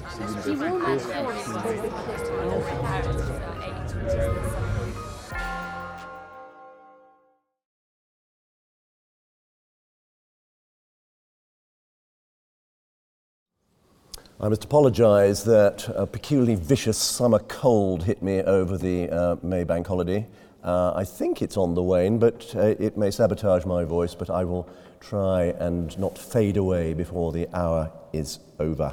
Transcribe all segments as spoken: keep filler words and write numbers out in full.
I must apologise that a peculiarly vicious summer cold hit me over the uh, May Bank holiday. Uh, I think it's on the wane, but uh, it may sabotage my voice, but I will try and not fade away before the hour is over.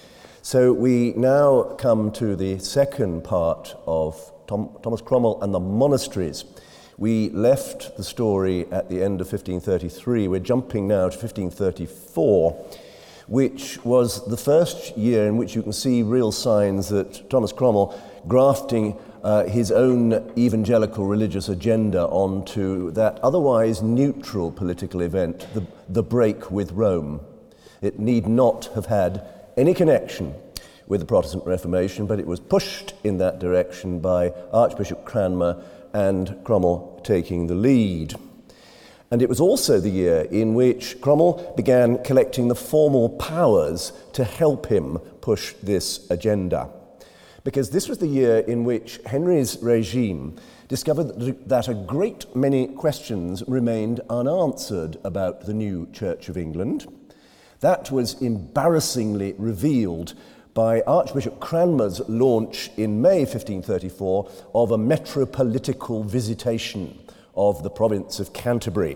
So we now come to the second part of Tom, Thomas Cromwell and the monasteries. We left the story at the end of fifteen thirty-three. We're jumping now to fifteen thirty-four, which was the first year in which you can see real signs that Thomas Cromwell, grafting uh, his own evangelical religious agenda onto that otherwise neutral political event, the, the break with Rome. It need not have had any connection with the Protestant Reformation, but it was pushed in that direction by Archbishop Cranmer and Cromwell taking the lead. And it was also the year in which Cromwell began collecting the formal powers to help him push this agenda. Because this was the year in which Henry's regime discovered that a great many questions remained unanswered about the new Church of England. That was embarrassingly revealed by Archbishop Cranmer's launch in May fifteen thirty-four of a metropolitical visitation of the province of Canterbury.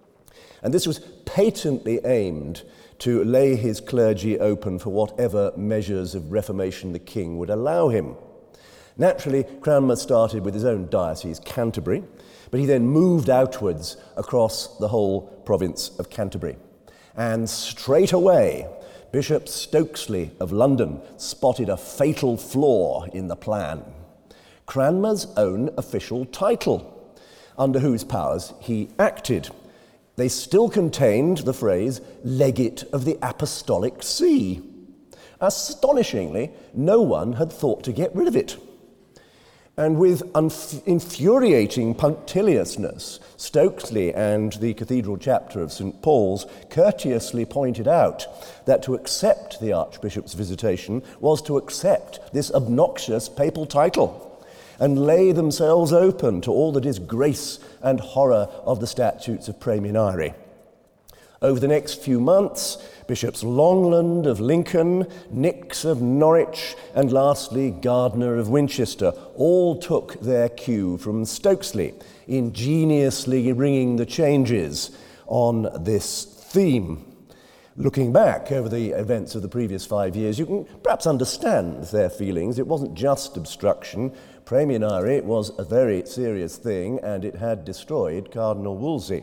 And this was patently aimed to lay his clergy open for whatever measures of reformation the king would allow him. Naturally, Cranmer started with his own diocese, Canterbury, but he then moved outwards across the whole province of Canterbury. And straight away, Bishop Stokesley of London spotted a fatal flaw in the plan: Cranmer's own official title, under whose powers he acted. They still contained the phrase legate of the Apostolic See. Astonishingly, no one had thought to get rid of it. And with unf- infuriating punctiliousness, Stokesley and the Cathedral Chapter of Saint Paul's courteously pointed out that to accept the Archbishop's visitation was to accept this obnoxious papal title and lay themselves open to all the disgrace and horror of the statutes of praemunire. Over the next few months, Bishops Longland of Lincoln, Nix of Norwich, and lastly Gardiner of Winchester all took their cue from Stokesley, ingeniously ringing the changes on this theme. Looking back over the events of the previous five years, you can perhaps understand their feelings. It wasn't just obstruction. Praemunire was a very serious thing, and it had destroyed Cardinal Wolsey.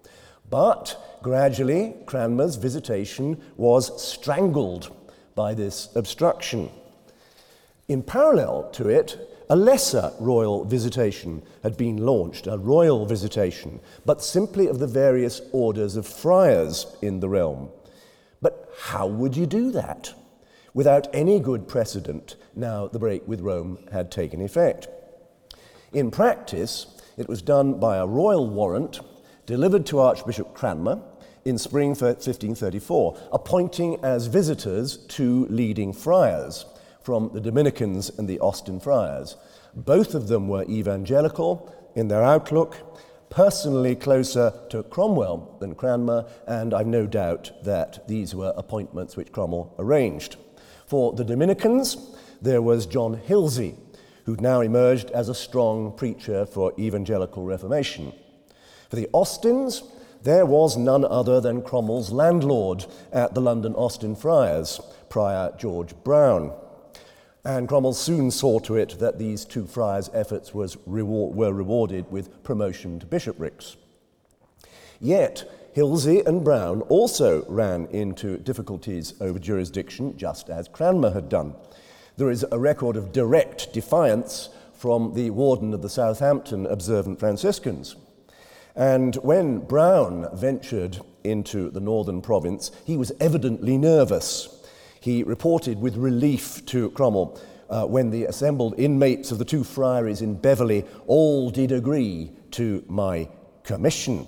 But gradually, Cranmer's visitation was strangled by this obstruction. In parallel to it, a lesser royal visitation had been launched, a royal visitation, but simply of the various orders of friars in the realm. But how would you do that without any good precedent now the break with Rome had taken effect? In practice, it was done by a royal warrant delivered to Archbishop Cranmer in spring fifteen thirty-four, appointing as visitors two leading friars from the Dominicans and the Austin Friars. Both of them were evangelical in their outlook, personally closer to Cromwell than Cranmer, and I've no doubt that these were appointments which Cromwell arranged. For the Dominicans, there was John Hilsey, who'd now emerged as a strong preacher for evangelical reformation. For the Austins, there was none other than Cromwell's landlord at the London Austin Friars, Prior George Brown. And Cromwell soon saw to it that these two friars' efforts was reward, were rewarded with promotion to bishoprics. Yet, Hilsey and Brown also ran into difficulties over jurisdiction, just as Cranmer had done. There is a record of direct defiance from the warden of the Southampton Observant Franciscans. And when Brown ventured into the northern province, he was evidently nervous. He reported with relief to Cromwell uh, when the assembled inmates of the two friaries in Beverley all did agree to my commission.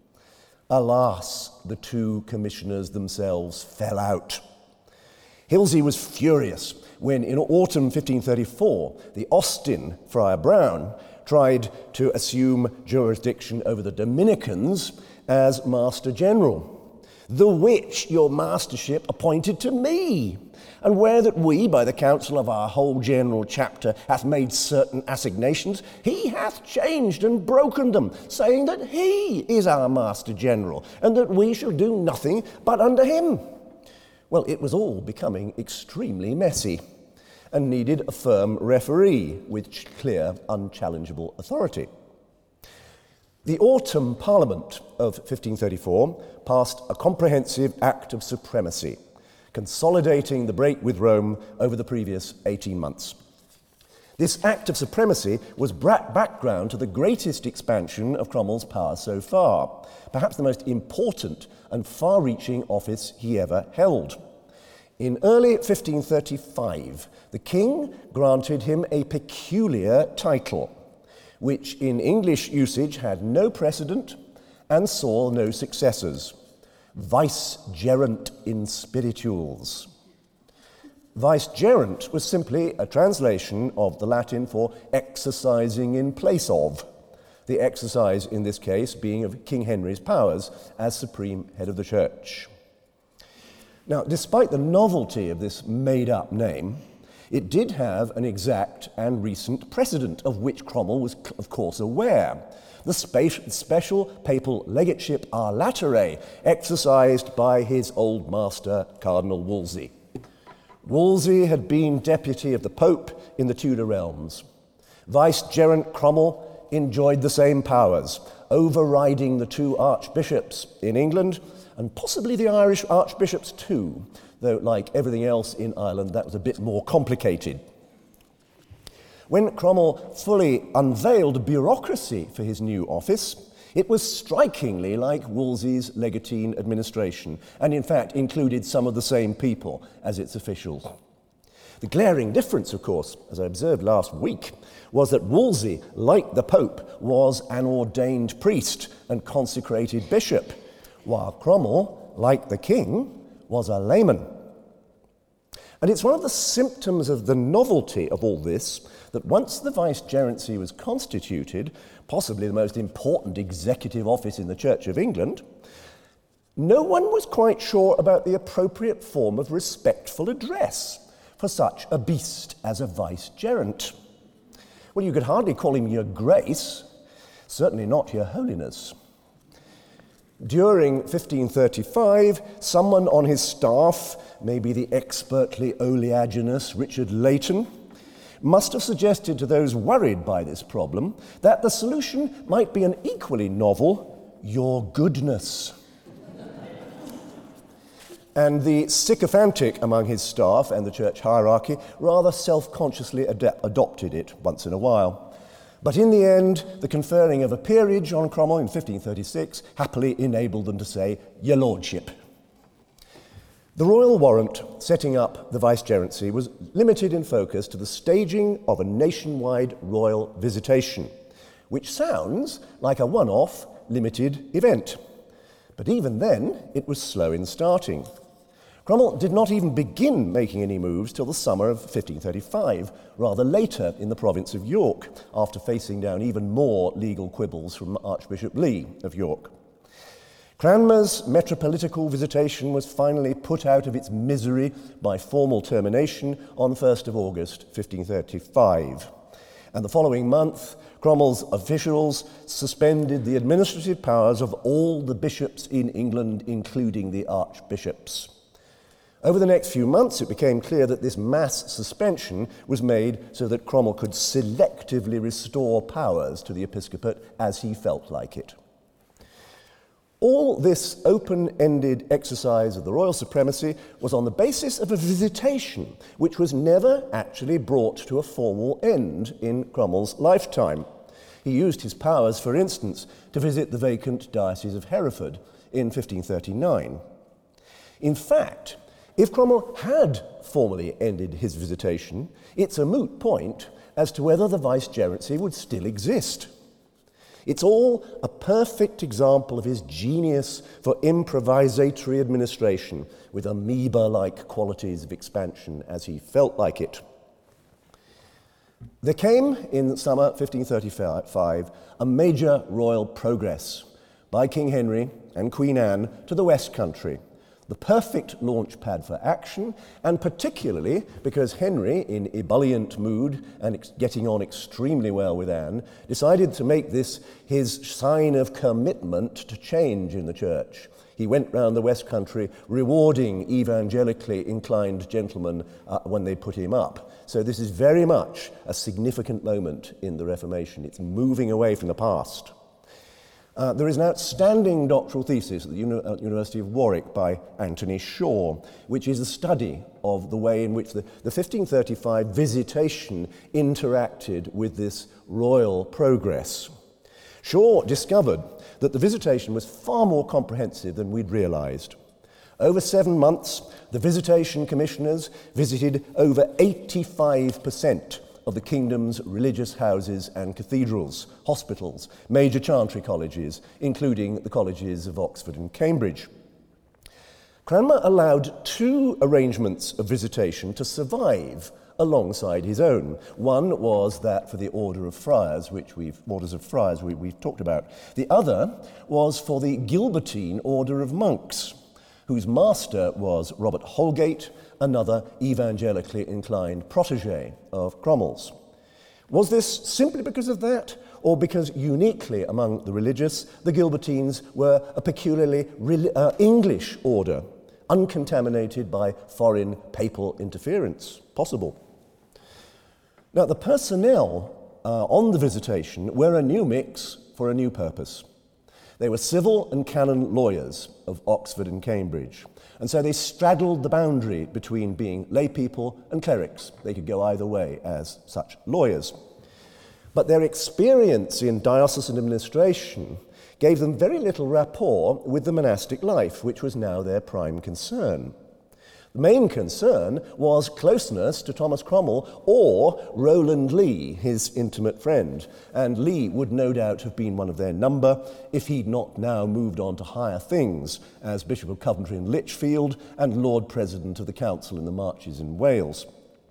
Alas, the two commissioners themselves fell out. Hilsey was furious when in autumn fifteen thirty-four, the Austin Friar Brown tried to assume jurisdiction over the Dominicans as Master General, the which your mastership appointed to me, and where that we, by the counsel of our whole general chapter, hath made certain assignations, he hath changed and broken them, saying that he is our Master General, and that we shall do nothing but under him. Well, it was all becoming extremely messy and needed a firm referee with clear, unchallengeable authority. The autumn Parliament of fifteen thirty-four passed a comprehensive Act of Supremacy, consolidating the break with Rome over the previous eighteen months. This Act of Supremacy was background to the greatest expansion of Cromwell's power so far, perhaps the most important and far-reaching office he ever held. In early fifteen thirty-five, the king granted him a peculiar title, which in English usage had no precedent and saw no successors: Vicegerent in Spirituals. Vicegerent was simply a translation of the Latin for exercising in place of, the exercise in this case being of King Henry's powers as supreme head of the church. Now, despite the novelty of this made-up name, it did have an exact and recent precedent of which Cromwell was, of course, aware: the spe- special papal legateship a latere exercised by his old master, Cardinal Wolsey. Wolsey had been deputy of the Pope in the Tudor realms. Vicegerent Cromwell enjoyed the same powers, overriding the two archbishops in England, and possibly the Irish archbishops too, though like everything else in Ireland, that was a bit more complicated. When Cromwell fully unveiled bureaucracy for his new office, it was strikingly like Wolsey's legatine administration, and in fact included some of the same people as its officials. The glaring difference, of course, as I observed last week, was that Wolsey, like the Pope, was an ordained priest and consecrated bishop, while Cromwell, like the king, was a layman. And it's one of the symptoms of the novelty of all this that once the vicegerency was constituted, possibly the most important executive office in the Church of England, no one was quite sure about the appropriate form of respectful address for such a beast as a vicegerent. Well, you could hardly call him Your Grace, certainly not Your Holiness. During fifteen thirty-five, someone on his staff, maybe the expertly oleaginous Richard Leighton, must have suggested to those worried by this problem that the solution might be an equally novel Your Goodness. And the sycophantic among his staff and the church hierarchy rather self-consciously ad- adopted it once in a while. But in the end, the conferring of a peerage on Cromwell in fifteen thirty-six happily enabled them to say, Your Lordship. The royal warrant setting up the vicegerency was limited in focus to the staging of a nationwide royal visitation, which sounds like a one-off, limited event. But even then, it was slow in starting. Cromwell did not even begin making any moves till the summer of fifteen thirty-five, rather later in the province of York, after facing down even more legal quibbles from Archbishop Lee of York. Cranmer's metropolitical visitation was finally put out of its misery by formal termination on the first of August fifteen thirty-five. And the following month, Cromwell's officials suspended the administrative powers of all the bishops in England, including the archbishops. Over the next few months, it became clear that this mass suspension was made so that Cromwell could selectively restore powers to the episcopate as he felt like it. All this open-ended exercise of the royal supremacy was on the basis of a visitation, which was never actually brought to a formal end in Cromwell's lifetime. He used his powers, for instance, to visit the vacant diocese of Hereford in fifteen thirty-nine. In fact, if Cromwell had formally ended his visitation, it's a moot point as to whether the vicegerency would still exist. It's all a perfect example of his genius for improvisatory administration with amoeba-like qualities of expansion as he felt like it. There came in summer fifteen thirty-five a major royal progress by King Henry and Queen Anne to the West Country, the perfect launch pad for action, and particularly because Henry, in ebullient mood and ex- getting on extremely well with Anne, decided to make this his sign of commitment to change in the church. He went round the West Country rewarding evangelically inclined gentlemen uh, when they put him up. So this is very much a significant moment in the Reformation. It's moving away from the past. Uh, there is an outstanding doctoral thesis at the Uni- uh, University of Warwick by Anthony Shaw, which is a study of the way in which the, the fifteen thirty-five visitation interacted with this royal progress. Shaw discovered that the visitation was far more comprehensive than we'd realised. Over seven months, the visitation commissioners visited over eighty-five percent of the kingdom's religious houses and cathedrals, hospitals, major chantry colleges, including the colleges of Oxford and Cambridge. Cranmer allowed two arrangements of visitation to survive alongside his own. One was that for the Order of Friars, which we've Orders of Friars we, we've talked about. The other was for the Gilbertine Order of Monks, whose master was Robert Holgate, another evangelically inclined protege of Cromwell's. Was this simply because of that, or because uniquely among the religious, the Gilbertines were a peculiarly uh, English order, uncontaminated by foreign papal interference? Possible. Now, the personnel uh, on the visitation were a new mix for a new purpose. They were civil and canon lawyers of Oxford and Cambridge, and so they straddled the boundary between being lay people and clerics. They could go either way as such lawyers. But their experience in diocesan administration gave them very little rapport with the monastic life, which was now their prime concern. The main concern was closeness to Thomas Cromwell or Roland Lee, his intimate friend, and Lee would no doubt have been one of their number if he'd not now moved on to higher things as Bishop of Coventry and Lichfield and Lord President of the Council in the Marches in Wales.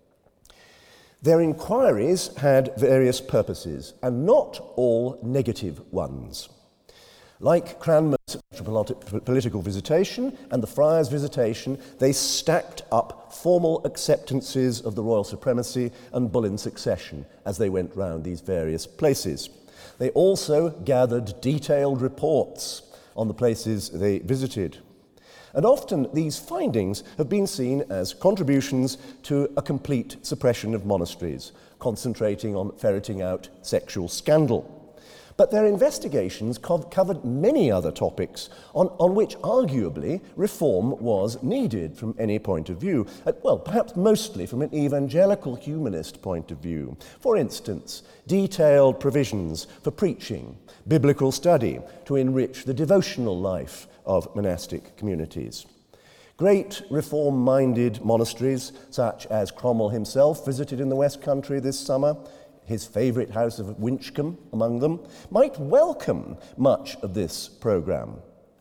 Their inquiries had various purposes, and not all negative ones. Like Cranmer's political visitation and the Friars' visitation, they stacked up formal acceptances of the royal supremacy and Boleyn succession as they went round these various places. They also gathered detailed reports on the places they visited. And often these findings have been seen as contributions to a complete suppression of monasteries, concentrating on ferreting out sexual scandal. But their investigations co- covered many other topics on, on which arguably reform was needed from any point of view. Uh, well, perhaps mostly from an evangelical humanist point of view. For instance, detailed provisions for preaching, biblical study to enrich the devotional life of monastic communities. Great reform-minded monasteries, such as Cromwell himself visited in the West Country this summer, his favourite house of Winchcombe among them, might welcome much of this programme.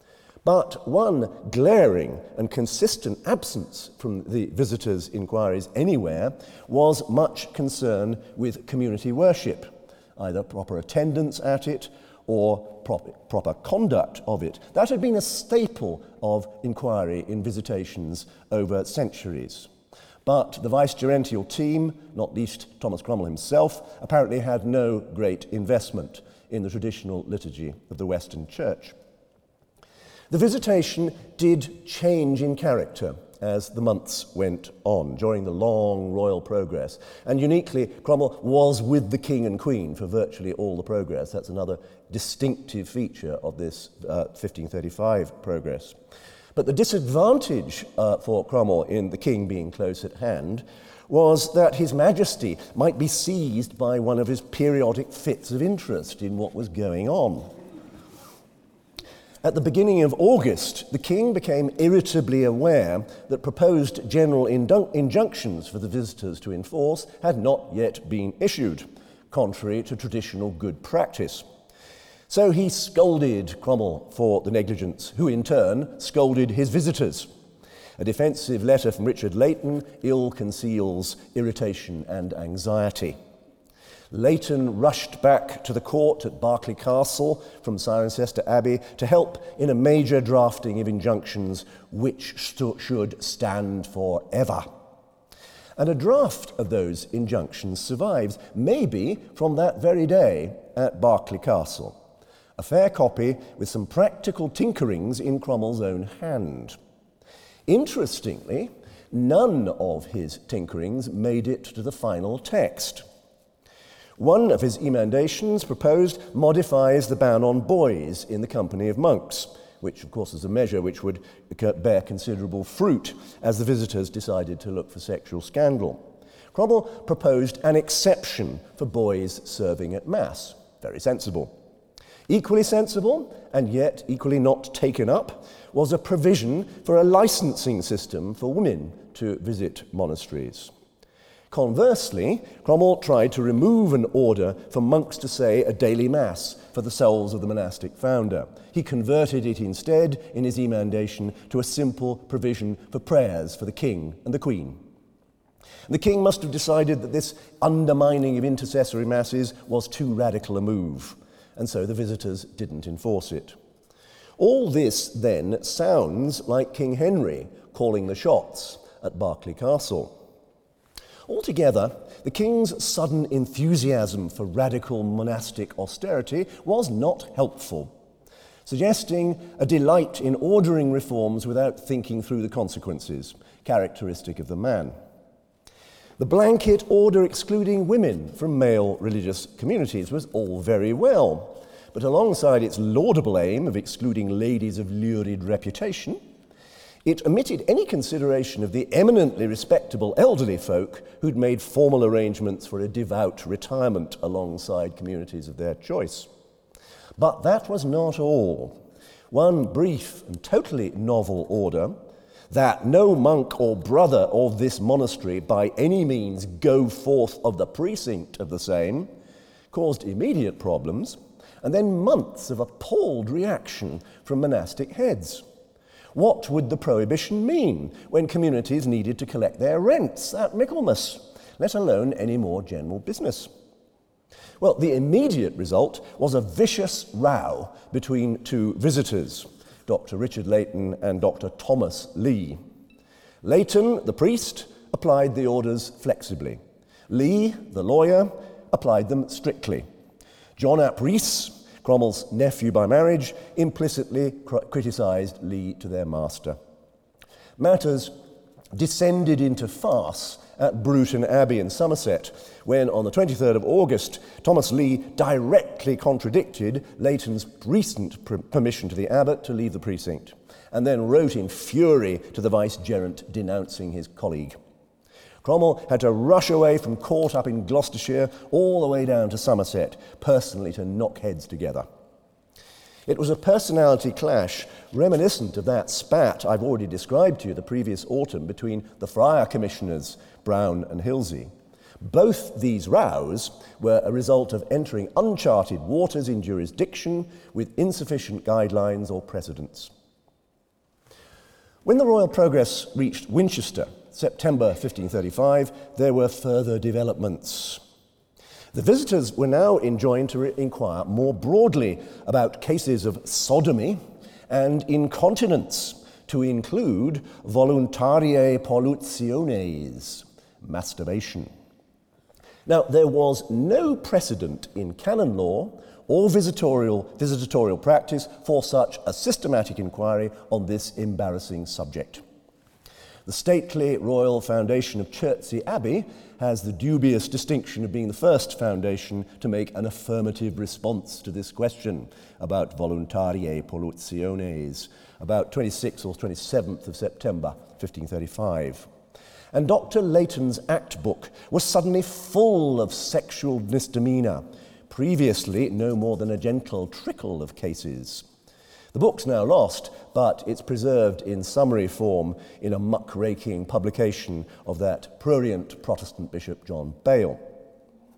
But one glaring and consistent absence from the visitors' inquiries anywhere was much concern with community worship, either proper attendance at it or proper, proper conduct of it. That had been a staple of inquiry in visitations over centuries. But the vicegerential team, not least Thomas Cromwell himself, apparently had no great investment in the traditional liturgy of the Western Church. The visitation did change in character as the months went on during the long royal progress. And uniquely, Cromwell was with the King and Queen for virtually all the progress. That's another distinctive feature of this uh, fifteen thirty-five progress. But the disadvantage uh, for Cromwell in the king being close at hand was that His Majesty might be seized by one of his periodic fits of interest in what was going on. At the beginning of August, the king became irritably aware that proposed general indun- injunctions for the visitors to enforce had not yet been issued, contrary to traditional good practice. So he scolded Cromwell for the negligence, who in turn scolded his visitors. A defensive letter from Richard Leighton ill conceals irritation and anxiety. Leighton rushed back to the court at Berkeley Castle from Cirencester Abbey to help in a major drafting of injunctions which stu- should stand forever. And a draft of those injunctions survives, maybe from that very day at Berkeley Castle. A fair copy with some practical tinkerings in Cromwell's own hand. Interestingly, none of his tinkerings made it to the final text. One of his emendations proposed modifies the ban on boys in the company of monks, which of course is a measure which would bear considerable fruit as the visitors decided to look for sexual scandal. Cromwell proposed an exception for boys serving at Mass. Very sensible. Equally sensible, and yet equally not taken up, was a provision for a licensing system for women to visit monasteries. Conversely, Cromwell tried to remove an order for monks to say a daily mass for the souls of the monastic founder. He converted it instead, in his emendation, to a simple provision for prayers for the king and the queen. The king must have decided that this undermining of intercessory masses was too radical a move, and so the visitors didn't enforce it. All this, then, sounds like King Henry calling the shots at Berkeley Castle. Altogether, the king's sudden enthusiasm for radical monastic austerity was not helpful, suggesting a delight in ordering reforms without thinking through the consequences, characteristic of the man. The blanket order excluding women from male religious communities was all very well, but alongside its laudable aim of excluding ladies of lurid reputation, it omitted any consideration of the eminently respectable elderly folk who'd made formal arrangements for a devout retirement alongside communities of their choice. But that was not all. One brief and totally novel order, that no monk or brother of this monastery by any means go forth of the precinct of the same, caused immediate problems, and then months of appalled reaction from monastic heads. What would the prohibition mean when communities needed to collect their rents at Michaelmas, let alone any more general business? Well, the immediate result was a vicious row between two visitors, Doctor Richard Leighton and Doctor Thomas Lee. Leighton, the priest, applied the orders flexibly. Lee, the lawyer, applied them strictly. John ap Rhys, Cromwell's nephew by marriage, implicitly cr- criticised Lee to their master. Matters descended into farce at Bruton Abbey in Somerset, when on the twenty-third of August, Thomas Lee directly contradicted Leighton's recent pr- permission to the abbot to leave the precinct, and then wrote in fury to the vicegerent denouncing his colleague. Cromwell had to rush away from court up in Gloucestershire all the way down to Somerset, personally to knock heads together. It was a personality clash reminiscent of that spat I've already described to you the previous autumn between the friar commissioners, Brown and Hilsey. Both these rows were a result of entering uncharted waters in jurisdiction with insufficient guidelines or precedents. When the Royal Progress reached Winchester, September fifteen thirty-five, there were further developments. The visitors were now enjoined to re- inquire more broadly about cases of sodomy and incontinence, to include voluntariae pollutiones, masturbation. Now, there was no precedent in canon law or visitorial, visitatorial practice for such a systematic inquiry on this embarrassing subject. The stately Royal Foundation of Chertsey Abbey has the dubious distinction of being the first foundation to make an affirmative response to this question about voluntariae pollutiones, about twenty-sixth or twenty-seventh of September, fifteen thirty-five. And Doctor Leighton's Act Book was suddenly full of sexual misdemeanour, previously no more than a gentle trickle of cases. The book's now lost, but it's preserved in summary form in a muckraking publication of that prurient Protestant Bishop John Bale.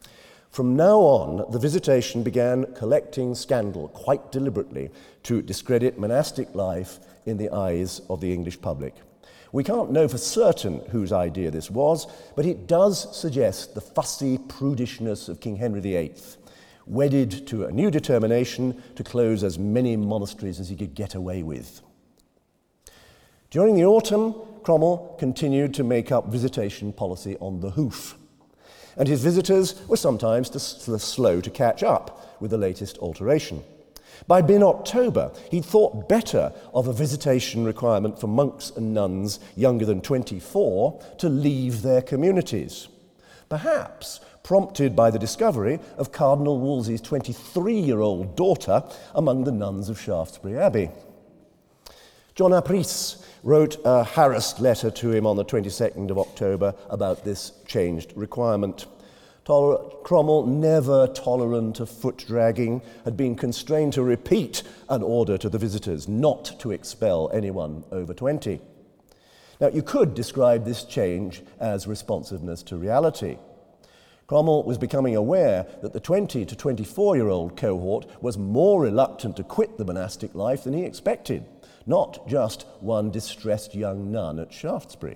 From now on, the Visitation began collecting scandal quite deliberately to discredit monastic life in the eyes of the English public. We can't know for certain whose idea this was, but it does suggest the fussy prudishness of King Henry the Eighth, wedded to a new determination to close as many monasteries as he could get away with. During the autumn, Cromwell continued to make up visitation policy on the hoof, and his visitors were sometimes too slow to catch up with the latest alteration. By mid-October, he thought better of a visitation requirement for monks and nuns younger than twenty-four to leave their communities, perhaps prompted by the discovery of Cardinal Wolsey's twenty-three-year-old daughter among the nuns of Shaftesbury Abbey. John Apries wrote a harassed letter to him on the twenty-second of October about this changed requirement. Toler- Cromwell, never tolerant of foot-dragging, had been constrained to repeat an order to the visitors not to expel anyone over twenty. Now, you could describe this change as responsiveness to reality. Cromwell was becoming aware that the twenty to twenty-four-year-old cohort was more reluctant to quit the monastic life than he expected, not just one distressed young nun at Shaftesbury.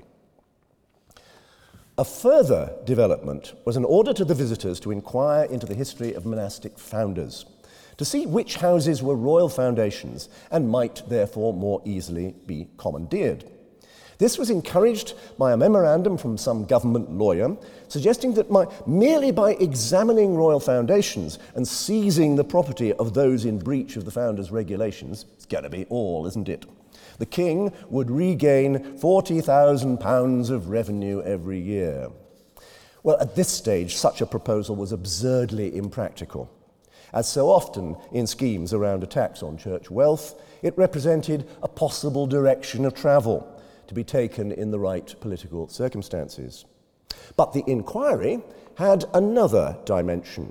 A further development was an order to the visitors to inquire into the history of monastic founders, to see which houses were royal foundations and might therefore more easily be commandeered. This was encouraged by a memorandum from some government lawyer suggesting that by, merely by examining royal foundations and seizing the property of those in breach of the founders' regulations, it's going to be all, isn't it? The king would regain forty thousand pounds of revenue every year. Well, at this stage, such a proposal was absurdly impractical. As so often in schemes around a tax on church wealth, it represented a possible direction of travel to be taken in the right political circumstances. But the inquiry had another dimension.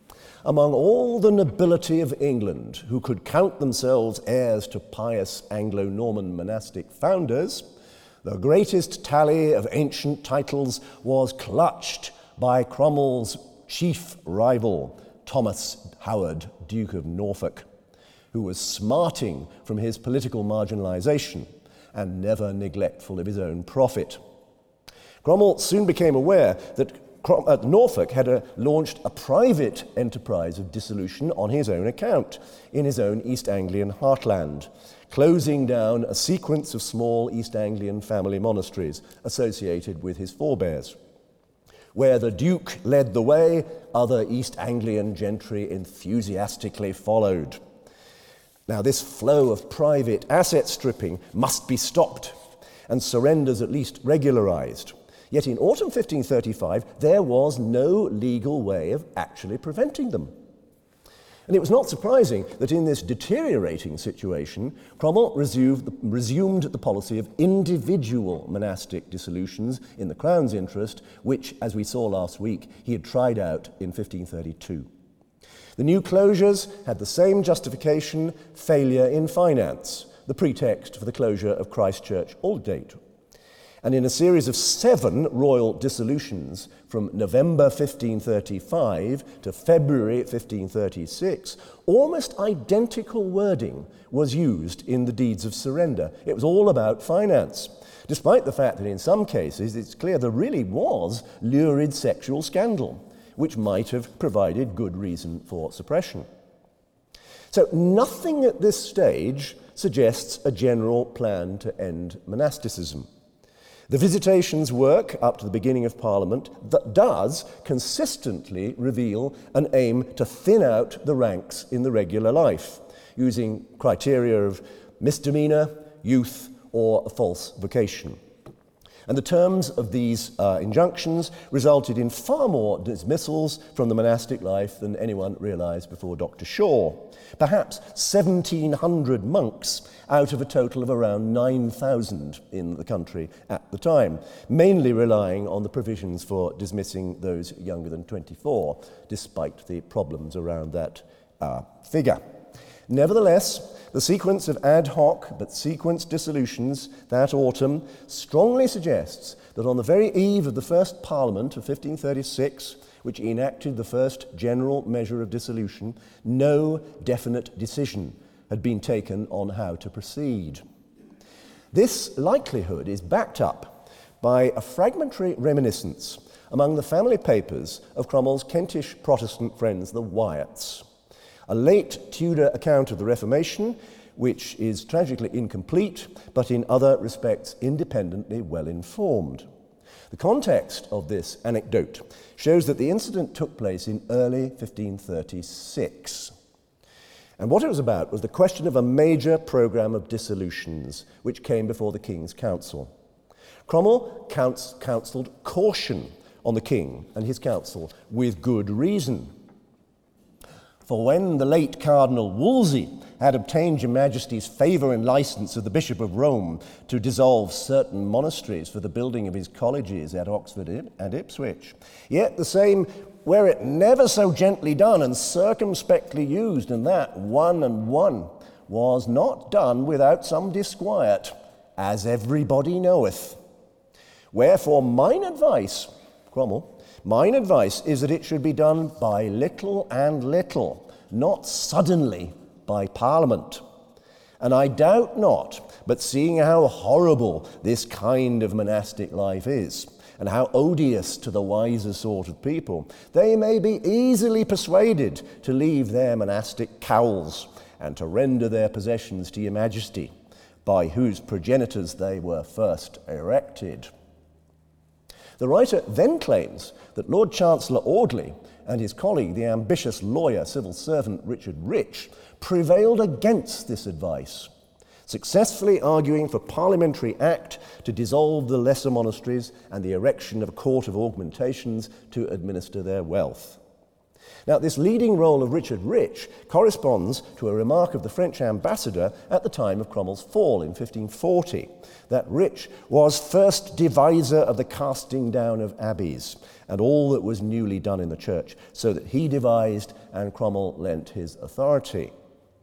Among all the nobility of England who could count themselves heirs to pious Anglo-Norman monastic founders, the greatest tally of ancient titles was clutched by Cromwell's chief rival, Thomas Howard, Duke of Norfolk, who was smarting from his political marginalisation and never neglectful of his own profit. Cromwell soon became aware that Uh, Norfolk had uh, launched a private enterprise of dissolution on his own account in his own East Anglian heartland, closing down a sequence of small East Anglian family monasteries associated with his forebears. Where the Duke led the way, other East Anglian gentry enthusiastically followed. Now, this flow of private asset stripping must be stopped and surrenders at least regularised. Yet in autumn fifteen thirty-five, there was no legal way of actually preventing them. And it was not surprising that in this deteriorating situation, Cromwell resumed the, resumed the policy of individual monastic dissolutions in the Crown's interest, which, as we saw last week, he had tried out in fifteen thirty-two. The new closures had the same justification: failure in finance, the pretext for the closure of Christ Church Aldgate. And in a series of seven royal dissolutions from November fifteen thirty-five to February fifteen thirty-six, almost identical wording was used in the deeds of surrender. It was all about finance, despite the fact that in some cases it's clear there really was lurid sexual scandal, which might have provided good reason for suppression. So nothing at this stage suggests a general plan to end monasticism. The Visitation's work up to the beginning of Parliament that does consistently reveal an aim to thin out the ranks in the regular life, using criteria of misdemeanour, youth, or a false vocation. And the terms of these uh, injunctions resulted in far more dismissals from the monastic life than anyone realised before Doctor Shaw. Perhaps seventeen hundred monks out of a total of around nine thousand in the country at the time, mainly relying on the provisions for dismissing those younger than twenty-four, despite the problems around that uh, figure. Nevertheless, the sequence of ad hoc but sequenced dissolutions that autumn strongly suggests that on the very eve of the first Parliament of fifteen thirty-six, which enacted the first general measure of dissolution, no definite decision had been taken on how to proceed. This likelihood is backed up by a fragmentary reminiscence among the family papers of Cromwell's Kentish Protestant friends, the Wyatts. A late Tudor account of the Reformation, which is tragically incomplete, but in other respects independently well informed. The context of this anecdote shows that the incident took place in early fifteen thirty-six. And what it was about was the question of a major programme of dissolutions which came before the King's Council. Cromwell couns- counselled caution on the King and his council with good reason. For when the late Cardinal Wolsey had obtained your Majesty's favour and licence of the Bishop of Rome to dissolve certain monasteries for the building of his colleges at Oxford and Ipswich, yet the same, were it never so gently done and circumspectly used, and that one and one was not done without some disquiet, as everybody knoweth. Wherefore mine advice, Cromwell, mine advice is that it should be done by little and little, not suddenly by Parliament. And I doubt not, but seeing how horrible this kind of monastic life is, and how odious to the wiser sort of people, they may be easily persuaded to leave their monastic cowls and to render their possessions to your Majesty, by whose progenitors they were first erected. The writer then claims that Lord Chancellor Audley and his colleague, the ambitious lawyer, civil servant Richard Rich, prevailed against this advice, successfully arguing for Parliamentary Act to dissolve the lesser monasteries and the erection of a court of augmentations to administer their wealth. Now, this leading role of Richard Rich corresponds to a remark of the French ambassador at the time of Cromwell's fall in fifteen forty, that Rich was first deviser of the casting down of abbeys and all that was newly done in the church, so that he devised and Cromwell lent his authority.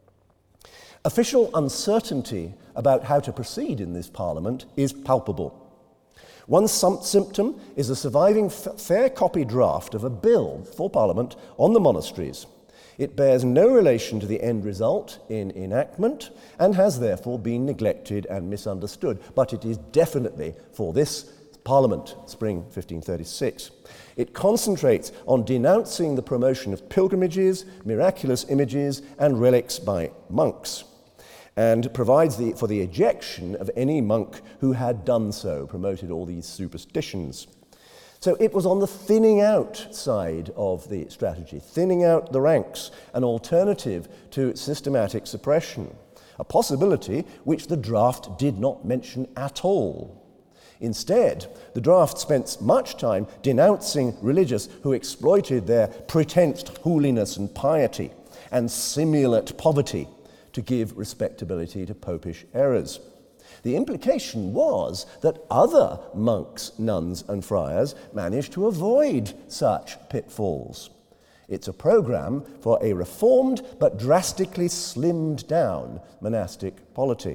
Official uncertainty about how to proceed in this Parliament is palpable. One symptom is a surviving f- fair copy draft of a bill for Parliament on the monasteries. It bears no relation to the end result in enactment and has therefore been neglected and misunderstood, but it is definitely for this Parliament, spring fifteen thirty-six. It concentrates on denouncing the promotion of pilgrimages, miraculous images, and relics by monks, and provides the, for the ejection of any monk who had done so, promoted all these superstitions. So it was on the thinning out side of the strategy, thinning out the ranks, an alternative to systematic suppression, a possibility which the draft did not mention at all. Instead, the draft spent much time denouncing religious who exploited their pretended holiness and piety and simulate poverty to give respectability to popish errors. The implication was that other monks, nuns, and friars managed to avoid such pitfalls. It's a program for a reformed but drastically slimmed down monastic polity.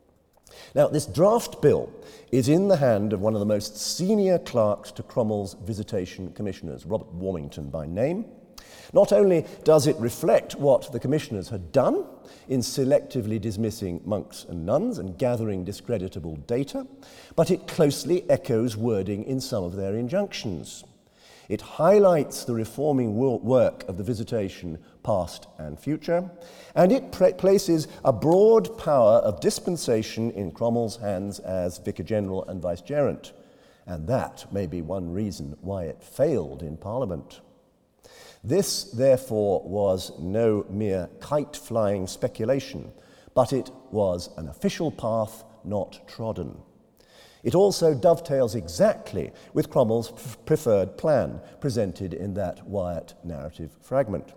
Now, this draft bill is in the hand of one of the most senior clerks to Cromwell's visitation commissioners, Robert Warmington by name. Not only does it reflect what the commissioners had done in selectively dismissing monks and nuns and gathering discreditable data, but it closely echoes wording in some of their injunctions. It highlights the reforming work of the visitation, past and future, and it pre- places a broad power of dispensation in Cromwell's hands as Vicar General and Vicegerent, and that may be one reason why it failed in Parliament. This, therefore, was no mere kite-flying speculation, but it was an official path not trodden. It also dovetails exactly with Cromwell's preferred plan presented in that Wyatt narrative fragment.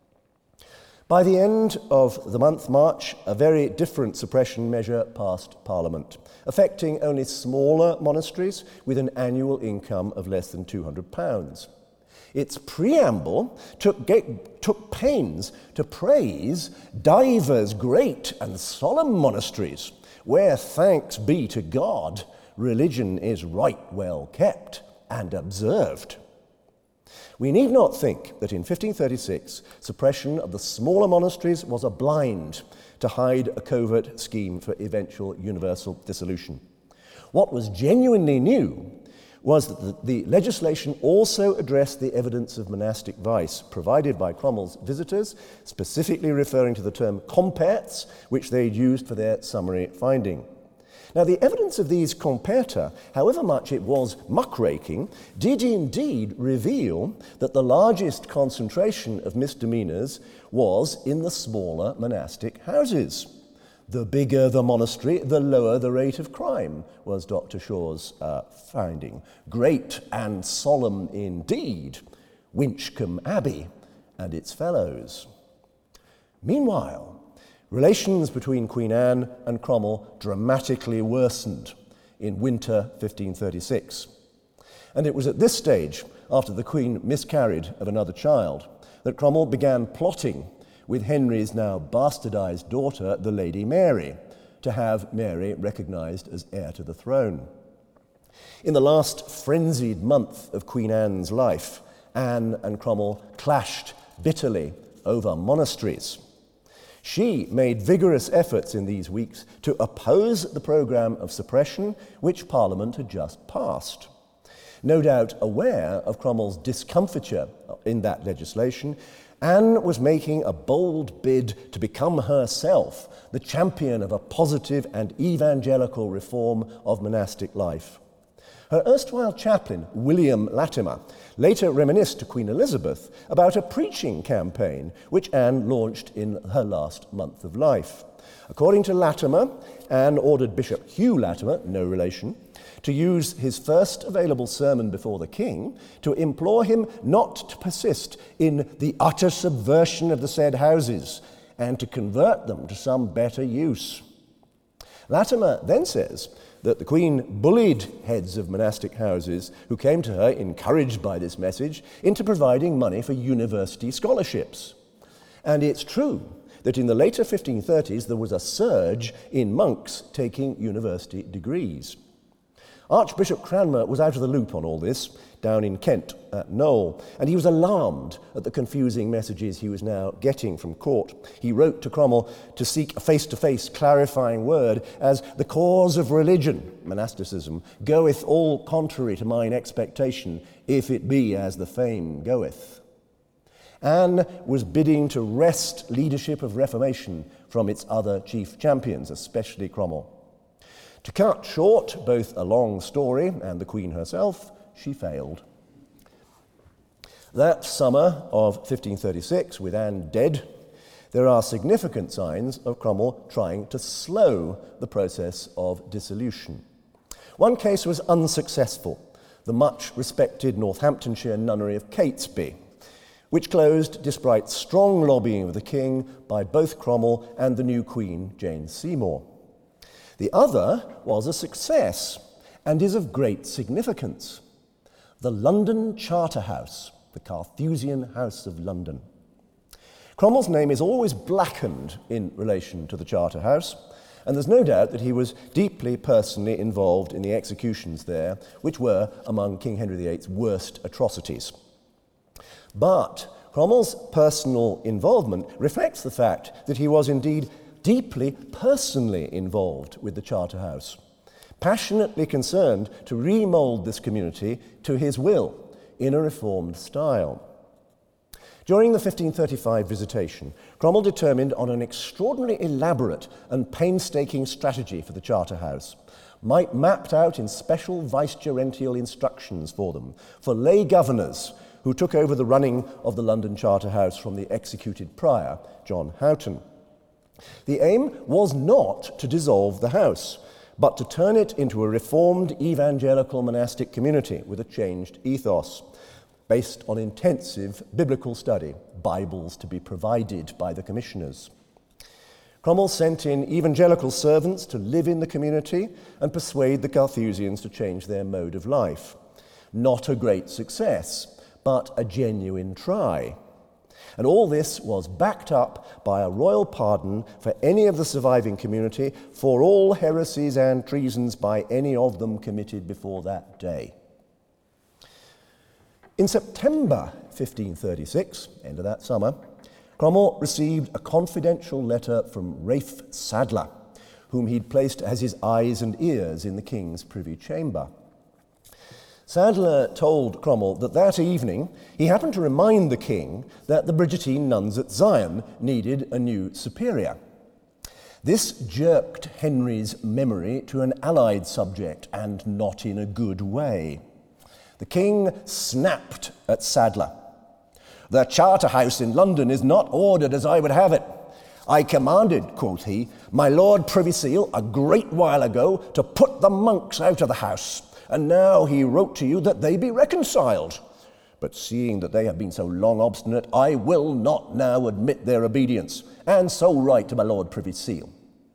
By the end of the month March, a very different suppression measure passed Parliament, affecting only smaller monasteries with an annual income of less than two hundred pounds. Its preamble took, took pains to praise divers great and solemn monasteries, where, thanks be to God, religion is right well kept and observed. We need not think that in fifteen thirty-six, suppression of the smaller monasteries was a blind to hide a covert scheme for eventual universal dissolution. What was genuinely new was that the, the legislation also addressed the evidence of monastic vice provided by Cromwell's visitors, specifically referring to the term comperts, which they'd used for their summary finding. Now, the evidence of these comperta, however much it was muckraking, did indeed reveal that the largest concentration of misdemeanors was in the smaller monastic houses. The bigger the monastery, the lower the rate of crime, was Doctor Shaw's uh, finding. Great and solemn indeed, Winchcombe Abbey and its fellows. Meanwhile, relations between Queen Anne and Cromwell dramatically worsened in winter fifteen thirty-six. And it was at this stage, after the Queen miscarried of another child, that Cromwell began plotting with Henry's now bastardized daughter, the Lady Mary, to have Mary recognised as heir to the throne. In the last frenzied month of Queen Anne's life, Anne and Cromwell clashed bitterly over monasteries. She made vigorous efforts in these weeks to oppose the programme of suppression which Parliament had just passed. No doubt aware of Cromwell's discomfiture in that legislation, Anne was making a bold bid to become herself the champion of a positive and evangelical reform of monastic life. Her erstwhile chaplain, William Latimer, later reminisced to Queen Elizabeth about a preaching campaign which Anne launched in her last month of life. According to Latimer, Anne ordered Bishop Hugh Latimer, no relation, to use his first available sermon before the king to implore him not to persist in the utter subversion of the said houses and to convert them to some better use. Latimer then says that the Queen bullied heads of monastic houses who came to her, encouraged by this message, into providing money for university scholarships. And it's true that in the later fifteen thirties there was a surge in monks taking university degrees. Archbishop Cranmer was out of the loop on all this, down in Kent at Knowle, and he was alarmed at the confusing messages he was now getting from court. He wrote to Cromwell to seek a face-to-face clarifying word, as the cause of religion, monasticism, goeth all contrary to mine expectation, if it be as the fame goeth. Anne was bidding to wrest leadership of Reformation from its other chief champions, especially Cromwell. To cut short both a long story and the Queen herself, she failed. That summer of fifteen thirty-six, with Anne dead, there are significant signs of Cromwell trying to slow the process of dissolution. One case was unsuccessful, the much respected Northamptonshire nunnery of Catesby, which closed despite strong lobbying of the king by both Cromwell and the new Queen, Jane Seymour. The other was a success and is of great significance. The London Charterhouse, the Carthusian House of London. Cromwell's name is always blackened in relation to the Charterhouse, and there's no doubt that he was deeply personally involved in the executions there, which were among King Henry the eighth's worst atrocities. But Cromwell's personal involvement reflects the fact that he was indeed deeply personally involved with the Charterhouse, passionately concerned to remould this community to his will in a reformed style. During the fifteen thirty-five visitation, Cromwell determined on an extraordinarily elaborate and painstaking strategy for the Charterhouse, mapped out in special vicegerential instructions for them, for lay governors who took over the running of the London Charterhouse from the executed prior, John Houghton. The aim was not to dissolve the house, but to turn it into a reformed evangelical monastic community with a changed ethos, based on intensive biblical study, Bibles to be provided by the commissioners. Cromwell sent in evangelical servants to live in the community and persuade the Carthusians to change their mode of life. Not a great success, but a genuine try. And all this was backed up by a royal pardon for any of the surviving community for all heresies and treasons by any of them committed before that day. In September fifteen thirty-six, end of that summer, Cromwell received a confidential letter from Ralph Sadler, whom he'd placed as his eyes and ears in the king's privy chamber. Sadler told Cromwell that that evening he happened to remind the king that the Brigittine nuns at Zion needed a new superior. This jerked Henry's memory to an allied subject, and not in a good way. The king snapped at Sadler. "The Charterhouse in London is not ordered as I would have it. I commanded," quoth he, "my Lord Privy Seal a great while ago to put the monks out of the house, and now he wrote to you that they be reconciled. But seeing that they have been so long obstinate, I will not now admit their obedience, and so write to my Lord Privy Seal."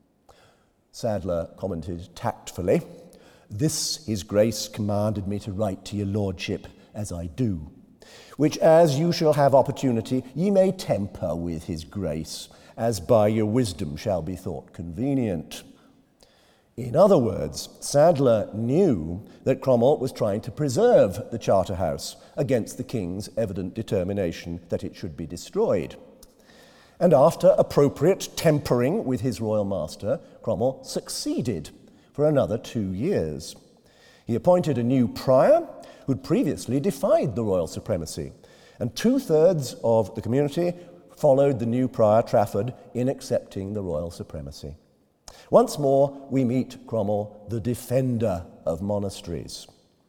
Sadler commented tactfully, "This his grace commanded me to write to your lordship, as I do, which as you shall have opportunity, ye may temper with his grace, as by your wisdom shall be thought convenient." In other words, Sadler knew that Cromwell was trying to preserve the Charterhouse against the king's evident determination that it should be destroyed. And after appropriate tempering with his royal master, Cromwell succeeded for another two years. He appointed a new prior who'd previously defied the royal supremacy, and two-thirds of the community followed the new prior Trafford in accepting the royal supremacy. Once more, we meet Cromwell, the defender of monasteries.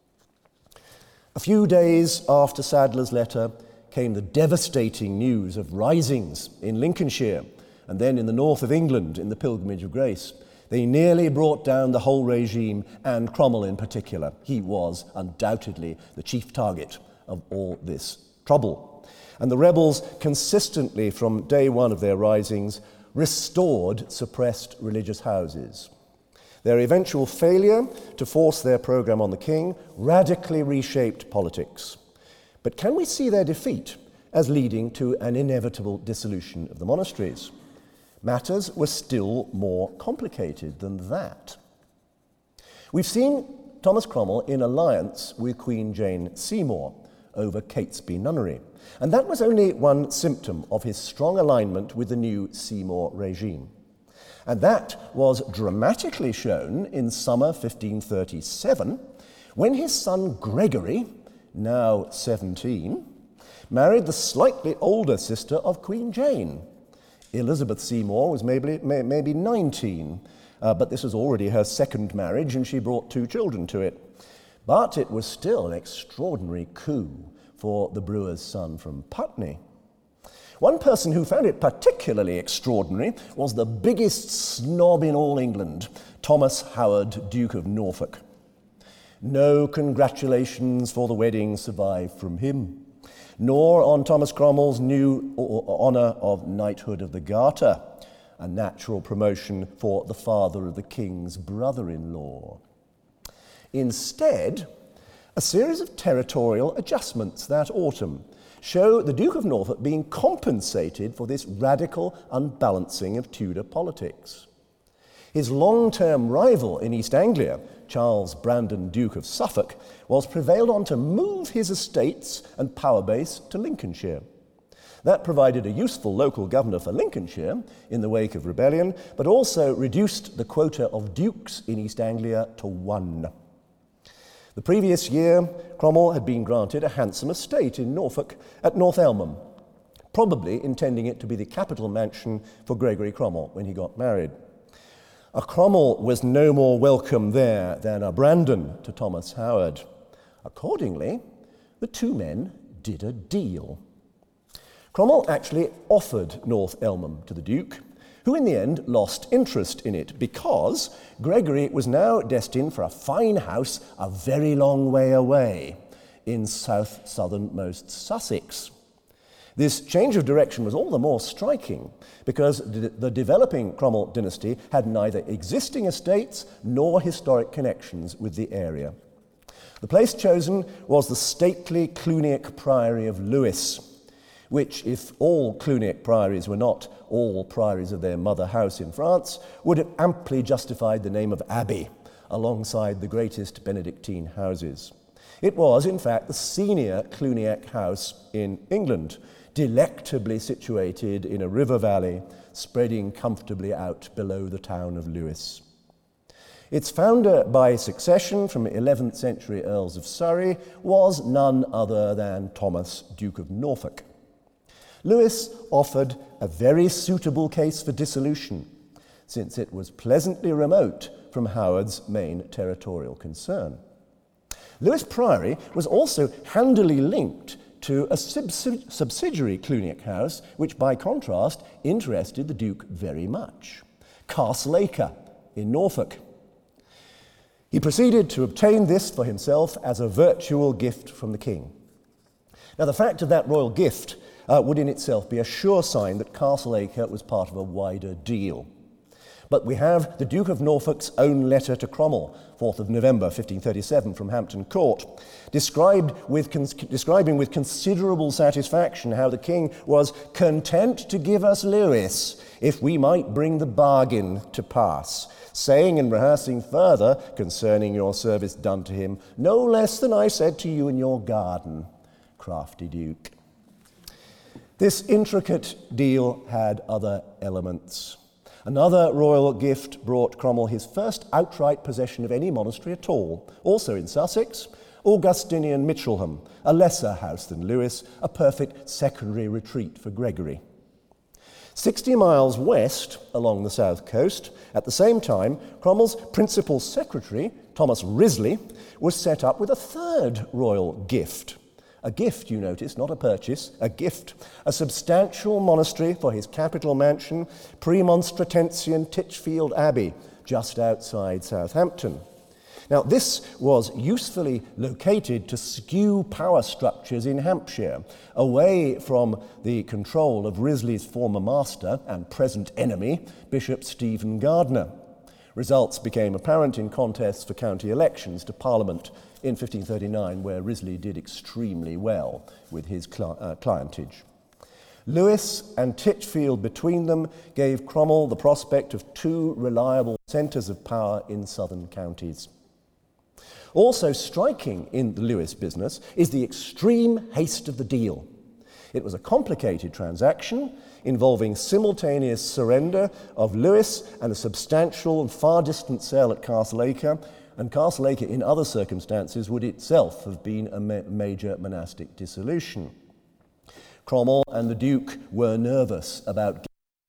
A few days after Sadler's letter came the devastating news of risings in Lincolnshire and then in the north of England in the Pilgrimage of Grace. They nearly brought down the whole regime, and Cromwell in particular. He was undoubtedly the chief target of all this trouble. And the rebels consistently, from day one of their risings, restored suppressed religious houses. Their eventual failure to force their program on the king radically reshaped politics. But can we see their defeat as leading to an inevitable dissolution of the monasteries? Matters were still more complicated than that. We've seen Thomas Cromwell in alliance with Queen Jane Seymour over Catesby Nunnery, and that was only one symptom of his strong alignment with the new Seymour regime. And that was dramatically shown in summer fifteen thirty-seven, when his son Gregory, now seventeen, married the slightly older sister of Queen Jane. Elizabeth Seymour was maybe, may, maybe nineteen, uh, but this was already her second marriage, and she brought two children to it. But it was still an extraordinary coup for the brewer's son from Putney. One person who found it particularly extraordinary was the biggest snob in all England, Thomas Howard, Duke of Norfolk. No congratulations for the wedding survived from him, nor on Thomas Cromwell's new honour of knighthood of the Garter, a natural promotion for the father of the king's brother-in-law. Instead, a series of territorial adjustments that autumn show the Duke of Norfolk being compensated for this radical unbalancing of Tudor politics. His long-term rival in East Anglia, Charles Brandon, Duke of Suffolk, was prevailed on to move his estates and power base to Lincolnshire. That provided a useful local governor for Lincolnshire in the wake of rebellion, but also reduced the quota of dukes in East Anglia to one. The previous year, Cromwell had been granted a handsome estate in Norfolk at North Elmham, probably intending it to be the capital mansion for Gregory Cromwell when he got married. A Cromwell was no more welcome there than a Brandon to Thomas Howard. Accordingly, the two men did a deal. Cromwell actually offered North Elmham to the Duke, who in the end lost interest in it because Gregory was now destined for a fine house a very long way away in south southernmost Sussex. This change of direction was all the more striking because the developing Cromwell dynasty had neither existing estates nor historic connections with the area. The place chosen was the stately Cluniac Priory of Lewes, which, if all Cluniac priories were not all priories of their mother house in France, would have amply justified the name of abbey alongside the greatest Benedictine houses. It was, in fact, the senior Cluniac house in England, delectably situated in a river valley, spreading comfortably out below the town of Lewes. Its founder by succession from eleventh century Earls of Surrey was none other than Thomas, Duke of Norfolk. Lewes offered a very suitable case for dissolution, since it was pleasantly remote from Howard's main territorial concern. Lewes Priory was also handily linked to a subsidi- subsidiary Cluniac house, which by contrast interested the Duke very much, Castleacre in Norfolk. He proceeded to obtain this for himself as a virtual gift from the king. Now, the fact of that royal gift uh, would in itself be a sure sign that Castleacre was part of a wider deal. But we have the Duke of Norfolk's own letter to Cromwell, fourth of November fifteen thirty-seven, from Hampton Court, described with cons- describing with considerable satisfaction how the king was content to give us Lewes if we might bring the bargain to pass, saying and rehearsing further concerning your service done to him, no less than I said to you in your garden, crafty Duke. This intricate deal had other elements. Another royal gift brought Cromwell his first outright possession of any monastery at all, also in Sussex, Augustinian Mitchelham, a lesser house than Lewes, a perfect secondary retreat for Gregory. Sixty miles west along the south coast, at the same time, Cromwell's principal secretary, Thomas Wriothesley, was set up with a third royal gift. A gift, you notice, not a purchase, a gift. A substantial monastery for his capital mansion, Premonstratensian Titchfield Abbey, just outside Southampton. Now, this was usefully located to skew power structures in Hampshire, away from the control of Wriothesley's former master and present enemy, Bishop Stephen Gardiner. Results became apparent in contests for county elections to Parliament in fifteen thirty-nine, where Wriothesley did extremely well with his cli- uh, clientage. Lewes and Titchfield between them gave Cromwell the prospect of two reliable centres of power in southern counties. Also striking in the Lewes business is the extreme haste of the deal. It was a complicated transaction involving simultaneous surrender of Lewes and a substantial and far distant sale at Castleacre, and Castleacre in other circumstances would itself have been a ma- major monastic dissolution. Cromwell and the Duke were nervous about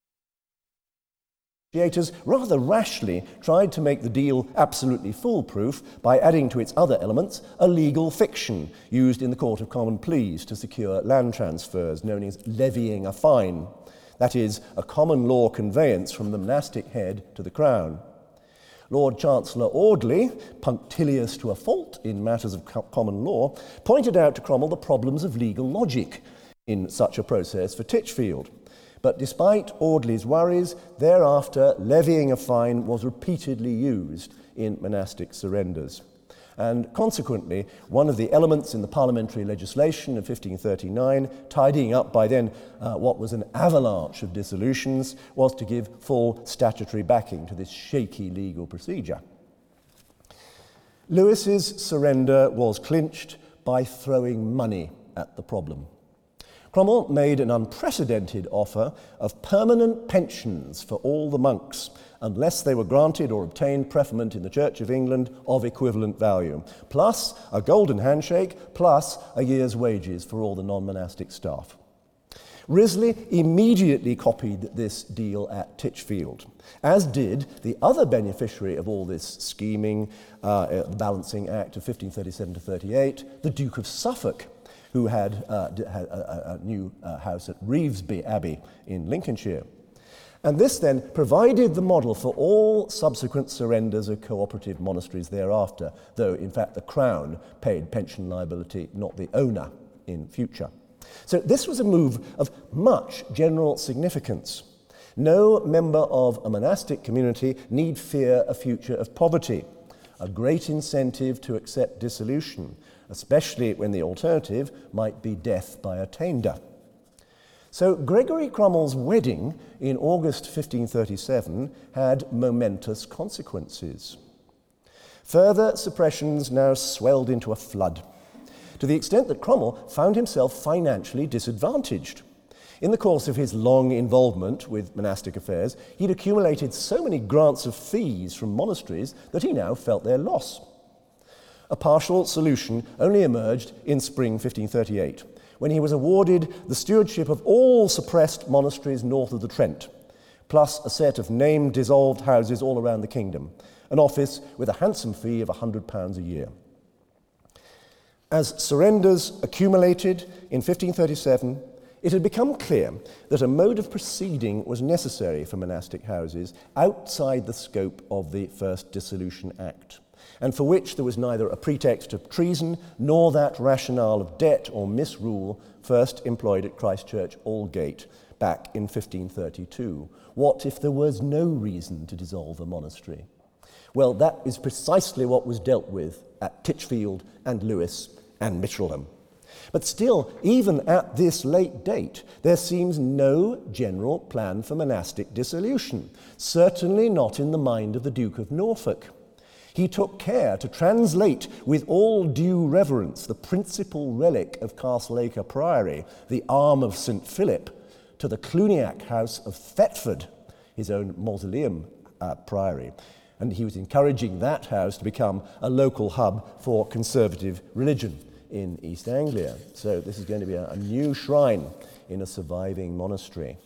negotiators rather rashly tried to make the deal absolutely foolproof by adding to its other elements a legal fiction used in the Court of Common Pleas to secure land transfers, known as levying a fine. That is, a common law conveyance from the monastic head to the crown. Lord Chancellor Audley, punctilious to a fault in matters of co- common law, pointed out to Cromwell the problems of legal logic in such a process for Titchfield. But despite Audley's worries, thereafter levying a fine was repeatedly used in monastic surrenders. And consequently, one of the elements in the parliamentary legislation of fifteen thirty-nine, tidying up by then uh, what was an avalanche of dissolutions, was to give full statutory backing to this shaky legal procedure. Lewes's surrender was clinched by throwing money at the problem. Cromwell made an unprecedented offer of permanent pensions for all the monks, unless they were granted or obtained preferment in the Church of England of equivalent value, plus a golden handshake, plus a year's wages for all the non-monastic staff. Wriothesley immediately copied this deal at Titchfield, as did the other beneficiary of all this scheming, uh, the Balancing Act of fifteen thirty-seven to thirty-eight, the Duke of Suffolk, who had, uh, had a, a new uh, house at Revesby Abbey in Lincolnshire. And this then provided the model for all subsequent surrenders of cooperative monasteries thereafter, though in fact the Crown paid pension liability, not the owner, in future. So this was a move of much general significance. No member of a monastic community need fear a future of poverty, a great incentive to accept dissolution, especially when the alternative might be death by attainder. So Gregory Cromwell's wedding in August fifteen thirty-seven had momentous consequences. Further suppressions now swelled into a flood. to the extent that Cromwell found himself financially disadvantaged. In the course of his long involvement with monastic affairs, he'd accumulated so many grants of fees from monasteries that he now felt their loss. A partial solution only emerged in spring fifteen thirty-eight, when he was awarded the stewardship of all suppressed monasteries north of the Trent, plus a set of named dissolved houses all around the kingdom, an office with a handsome fee of one hundred pounds a year. As surrenders accumulated in fifteen thirty-seven, it had become clear that a mode of proceeding was necessary for monastic houses outside the scope of the First Dissolution Act, and for which there was neither a pretext of treason nor that rationale of debt or misrule first employed at Christ Church Aldgate back in fifteen thirty-two. What if there was no reason to dissolve a monastery? Well, that is precisely what was dealt with at Titchfield and Lewes and Michelham. But still, even at this late date, there seems no general plan for monastic dissolution, certainly not in the mind of the Duke of Norfolk. He took care to translate with all due reverence the principal relic of Castleacre Priory, the arm of Saint Philip, to the Cluniac house of Thetford, his own mausoleum uh, priory. And he was encouraging that house to become a local hub for conservative religion in East Anglia. So this is going to be a, a new shrine in a surviving monastery.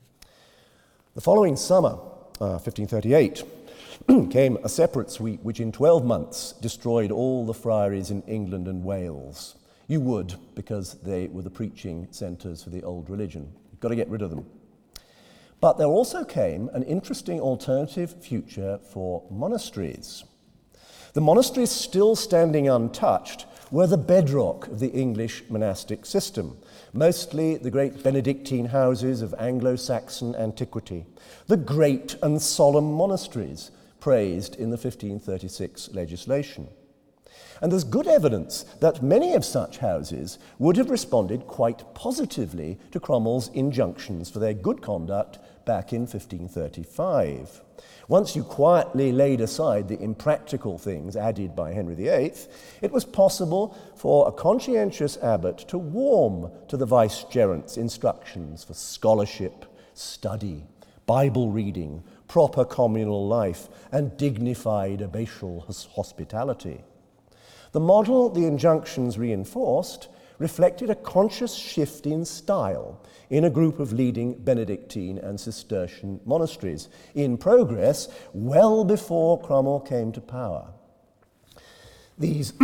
The following summer, uh, fifteen thirty-eight, came a separate sweep which in twelve months destroyed all the friaries in England and Wales. You would, because they were the preaching centres for the old religion. You've got to get rid of them. But there also came an interesting alternative future for monasteries. The monasteries still standing untouched were the bedrock of the English monastic system, mostly the great Benedictine houses of Anglo-Saxon antiquity, the great and solemn monasteries praised in the fifteen thirty-six legislation. And there's good evidence that many of such houses would have responded quite positively to Cromwell's injunctions for their good conduct back in fifteen thirty-five. Once you quietly laid aside the impractical things added by Henry the Eighth, it was possible for a conscientious abbot to warm to the vicegerent's instructions for scholarship, study, Bible reading, proper communal life, and dignified abbatial hospitality. The model the injunctions reinforced reflected a conscious shift in style in a group of leading Benedictine and Cistercian monasteries, in progress well before Cromwell came to power. These,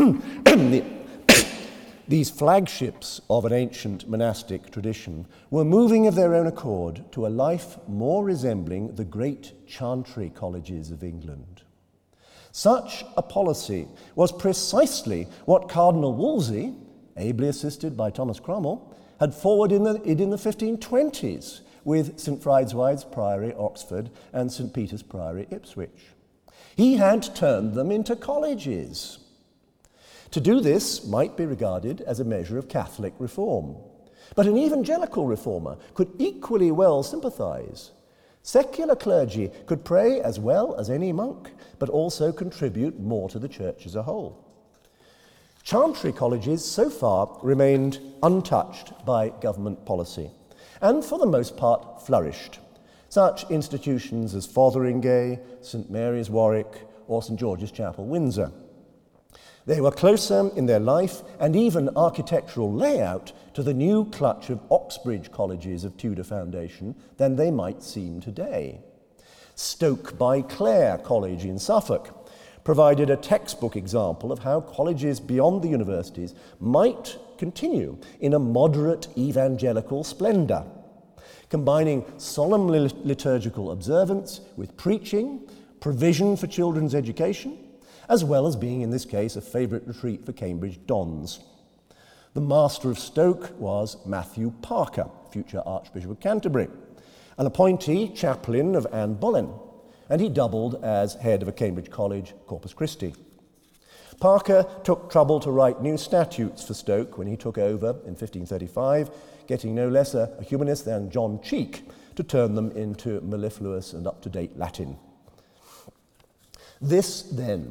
these flagships of an ancient monastic tradition were moving of their own accord to a life more resembling the great chantry colleges of England. Such a policy was precisely what Cardinal Wolsey, ably assisted by Thomas Cromwell, had forwarded in the, in the fifteen twenties with Saint Friedewald's Priory, Oxford, and Saint Peter's Priory, Ipswich. He had turned them into colleges. To do this might be regarded as a measure of Catholic reform, but an evangelical reformer could equally well sympathize. Secular clergy could pray as well as any monk, but also contribute more to the church as a whole. Chantry colleges so far remained untouched by government policy, and for the most part flourished. Such institutions as Fotheringay, Saint Mary's Warwick, or Saint George's Chapel, Windsor. They were closer in their life and even architectural layout to the new clutch of Oxbridge colleges of Tudor foundation than they might seem today. Stoke by Clare College in Suffolk provided a textbook example of how colleges beyond the universities might continue in a moderate evangelical splendour, combining solemn liturgical observance with preaching, provision for children's education, as well as being, in this case, a favourite retreat for Cambridge dons. The master of Stoke was Matthew Parker, future Archbishop of Canterbury, an appointee chaplain of Anne Boleyn, and he doubled as head of a Cambridge college, Corpus Christi. Parker took trouble to write new statutes for Stoke when he took over in fifteen thirty-five, getting no less a, a humanist than John Cheek to turn them into mellifluous and up-to-date Latin. This, then,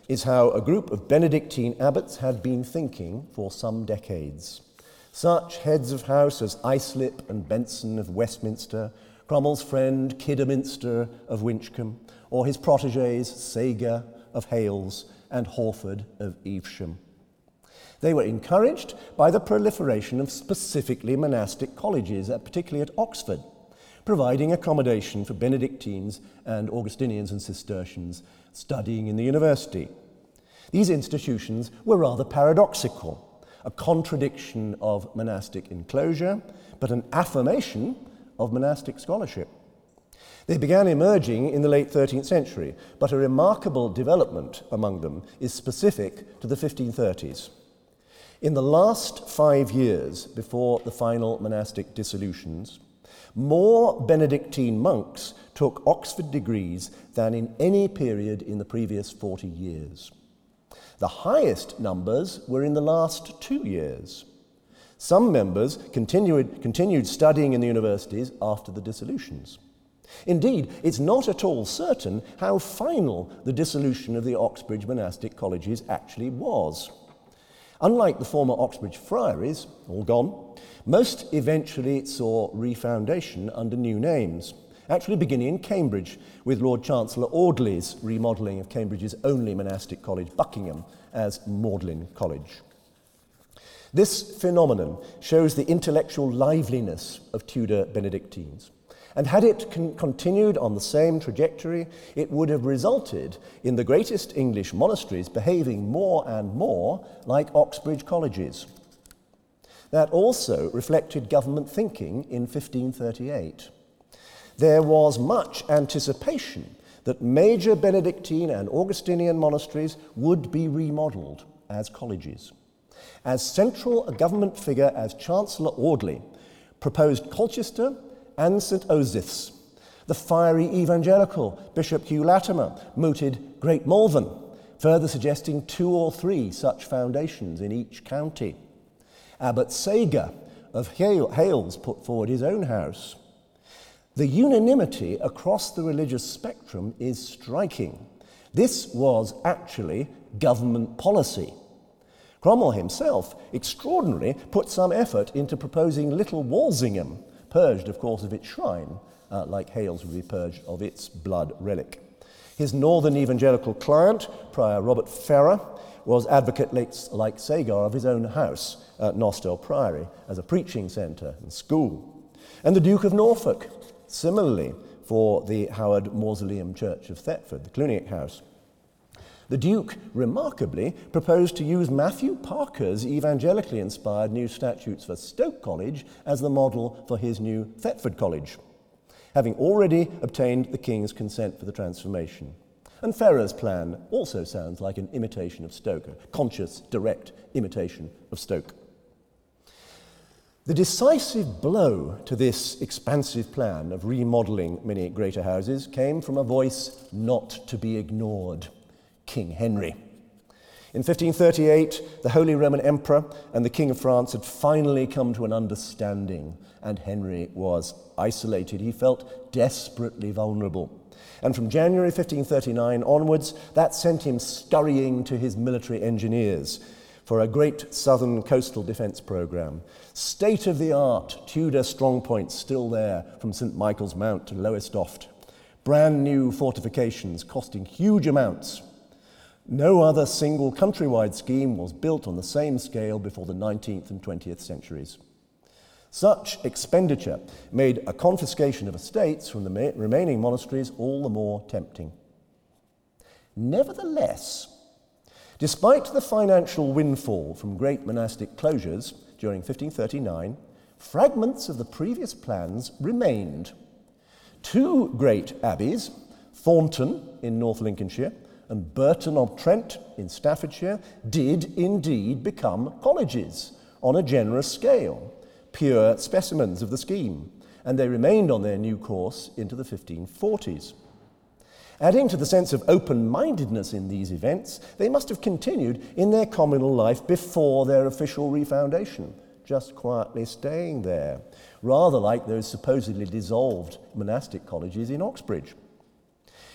is how a group of Benedictine abbots had been thinking for some decades. Such heads of house as Islip and Benson of Westminster, Cromwell's friend Kidderminster of Winchcombe, or his protégés Sager of Hales and Hawford of Evesham. They were encouraged by the proliferation of specifically monastic colleges, particularly at Oxford, providing accommodation for Benedictines and Augustinians and Cistercians studying in the university. These institutions were rather paradoxical, a contradiction of monastic enclosure, but an affirmation of monastic scholarship. They began emerging in the late thirteenth century, but a remarkable development among them is specific to the fifteen thirties. In the last five years before the final monastic dissolutions, more Benedictine monks took Oxford degrees than in any period in the previous forty years. The highest numbers were in the last two years. Some members continued, continued studying in the universities after the dissolutions. Indeed, it's not at all certain how final the dissolution of the Oxbridge monastic colleges actually was. Unlike the former Oxbridge friaries, all gone, most eventually saw refoundation under new names, actually beginning in Cambridge with Lord Chancellor Audley's remodelling of Cambridge's only monastic college, Buckingham, as Magdalen College. This phenomenon shows the intellectual liveliness of Tudor Benedictines. And had it con- continued on the same trajectory, it would have resulted in the greatest English monasteries behaving more and more like Oxbridge colleges. That also reflected government thinking in fifteen thirty-eight. There was much anticipation that major Benedictine and Augustinian monasteries would be remodelled as colleges. As central a government figure as Chancellor Audley proposed Colchester and Saint Osyth's. The fiery evangelical Bishop Hugh Latimer mooted Great Malvern, further suggesting two or three such foundations in each county. Abbot Sager of Hales put forward his own house. The unanimity across the religious spectrum is striking. This was actually government policy. Cromwell himself, extraordinarily, put some effort into proposing Little Walsingham, purged, of course, of its shrine, uh, like Hales would be purged of its blood relic. His northern evangelical client, Prior Robert Ferrer, was advocate like Sagar of his own house at Nostell Priory as a preaching centre and school. And the Duke of Norfolk, similarly, for the Howard Mausoleum Church of Thetford, the Cluniac House. The Duke, remarkably, proposed to use Matthew Parker's evangelically inspired new statutes for Stoke College as the model for his new Thetford College, having already obtained the King's consent for the transformation. And Ferrer's plan also sounds like an imitation of Stoke, a conscious, direct imitation of Stoke. The decisive blow to this expansive plan of remodelling many greater houses came from a voice not to be ignored: King Henry. In fifteen thirty-eight, the Holy Roman Emperor and the King of France had finally come to an understanding, and Henry was isolated. He felt desperately vulnerable. And from January fifteen thirty-nine onwards, that sent him scurrying to his military engineers for a great southern coastal defence programme. State-of-the-art Tudor strongpoints still there from Saint Michael's Mount to Lowestoft. Brand new fortifications costing huge amounts. No other single countrywide scheme was built on the same scale before the nineteenth and twentieth centuries. Such expenditure made a confiscation of estates from the ma- remaining monasteries all the more tempting. Nevertheless, despite the financial windfall from great monastic closures during fifteen thirty-nine, fragments of the previous plans remained. Two great abbeys, Thornton in North Lincolnshire and Burton-on-Trent in Staffordshire, did indeed become colleges on a generous scale, pure specimens of the scheme, and they remained on their new course into the fifteen forties. Adding to the sense of open-mindedness in these events, they must have continued in their communal life before their official refoundation, just quietly staying there, rather like those supposedly dissolved monastic colleges in Oxbridge.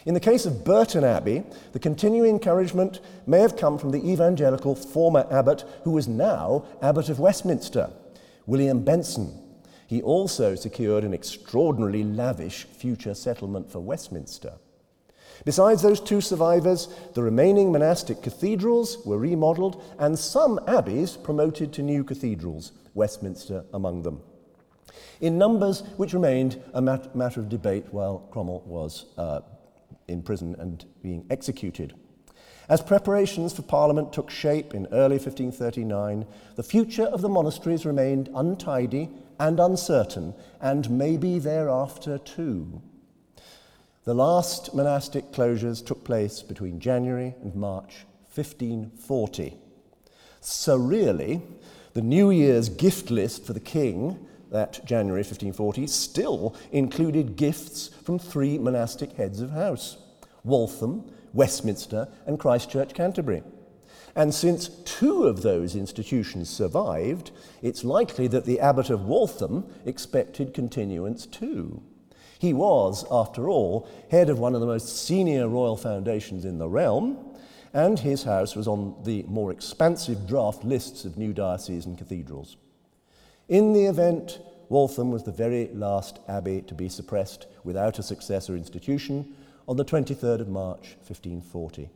In the case of Burton Abbey, the continuing encouragement may have come from the evangelical former abbot who was now Abbot of Westminster, William Benson. He also secured an extraordinarily lavish future settlement for Westminster. Besides those two survivors, the remaining monastic cathedrals were remodelled and some abbeys promoted to new cathedrals, Westminster among them, in numbers which remained a mat- matter of debate while Cromwell was uh, in prison and being executed. As preparations for Parliament took shape in early fifteen thirty-nine, the future of the monasteries remained untidy and uncertain, and maybe thereafter too. The last monastic closures took place between January and March fifteen forty. So really, the New Year's gift list for the king that January fifteen forty still included gifts from three monastic heads of house: Waltham, Westminster, and Christ Church, Canterbury. And since two of those institutions survived, it's likely that the Abbot of Waltham expected continuance too. He was, after all, head of one of the most senior royal foundations in the realm, and his house was on the more expansive draft lists of new dioceses and cathedrals. In the event, Waltham was the very last abbey to be suppressed without a successor institution on the twenty-third of March, fifteen forty.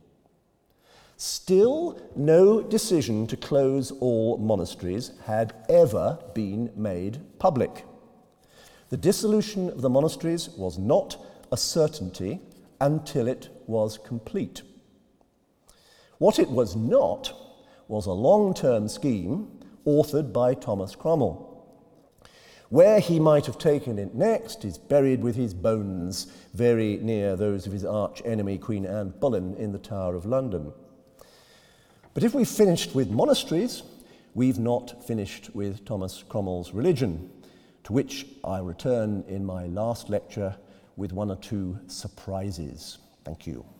Still, no decision to close all monasteries had ever been made public. The dissolution of the monasteries was not a certainty until it was complete. What it was not was a long-term scheme authored by Thomas Cromwell. Where he might have taken it next is buried with his bones very near those of his arch-enemy Queen Anne Boleyn in the Tower of London. But if we've finished with monasteries, we've not finished with Thomas Cromwell's religion, to which I'll return in my last lecture with one or two surprises. Thank you.